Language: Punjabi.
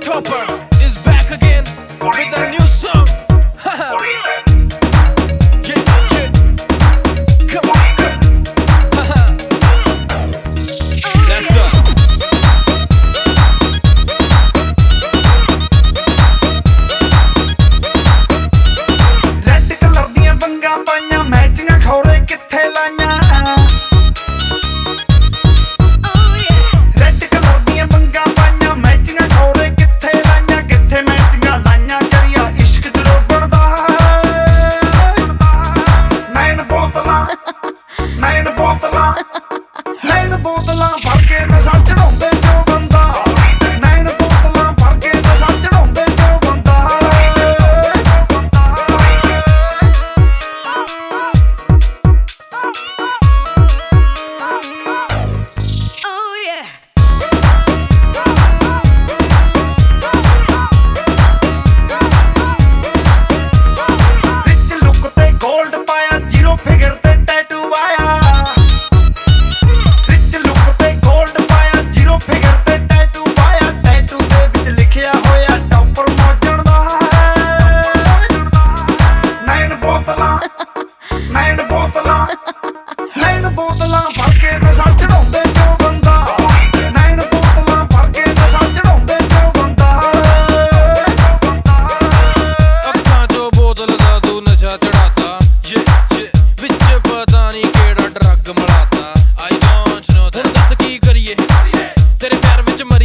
Topper is back again with a new song. Yeah, yeah. Come on. Let's go. Red color ਦੀਆਂ ਵੰਗਾਂ ਪਾਈਆਂ ਮੈਚੀਆਂ ਖੌਰੇ ਕਿੱਥੇ ਲਾਈਆਂ Red color ਦੀਆਂ ਵੰਗਾਂ ਪਾਈਆਂ ਮੈਚੀਆਂ ਖੌਰੇ ਕਿੱਥੇ ਲਾਈਆਂ ਕਿੱਥੇ ਮੈਚੀਆਂ ਲਾਈਆਂ ਕਰੀਆ ਇਸ਼ਕ ਚ ਰੋਬੜਦਾ ਨੈਣ ਬੋਤਲਾਂ ਭਰ ਕੇ ਨਸ਼ਾ ਚੜਾਉਂਦੇ ਜੋ ਬੰਦਾ ਨੈਣ ਬੋਤਲਾਂ ਭਰ ਕੇ ਨਸ਼ਾ ਚੜਾਉਂਦੇ ਜੋ ਬੰਦਾ ਬੋਤਲਾਂ ਭਰ ਕੇ ਨਸ਼ਾ ਚੜਾਉਂਦੇ ਜੋ ਬੰਦਾ ਨੈਣ ਬੋਤਲਾਂ ਭਰ ਕੇ ਨਸ਼ਾ ਚੜਾਉਂਦੇ ਜੋ ਬੰਦਾ ਅੱਖਾਂ ਚੋਂ ਬੋਤਲ ਦਾ ਤੂੰ ਨਸ਼ਾ ਚੜਾਤਾ ਵਿੱਚ ਪਤਾ ਨਹੀਂ ਕਿਹੜਾ ਡਰੱਗ ਮਲਾਤਾ I don't know ਹੁਣ ਦੱਸ ਕੀ ਕਰੀਏ ਤੇਰੇ ਪਿਆਰ ਵਿੱਚ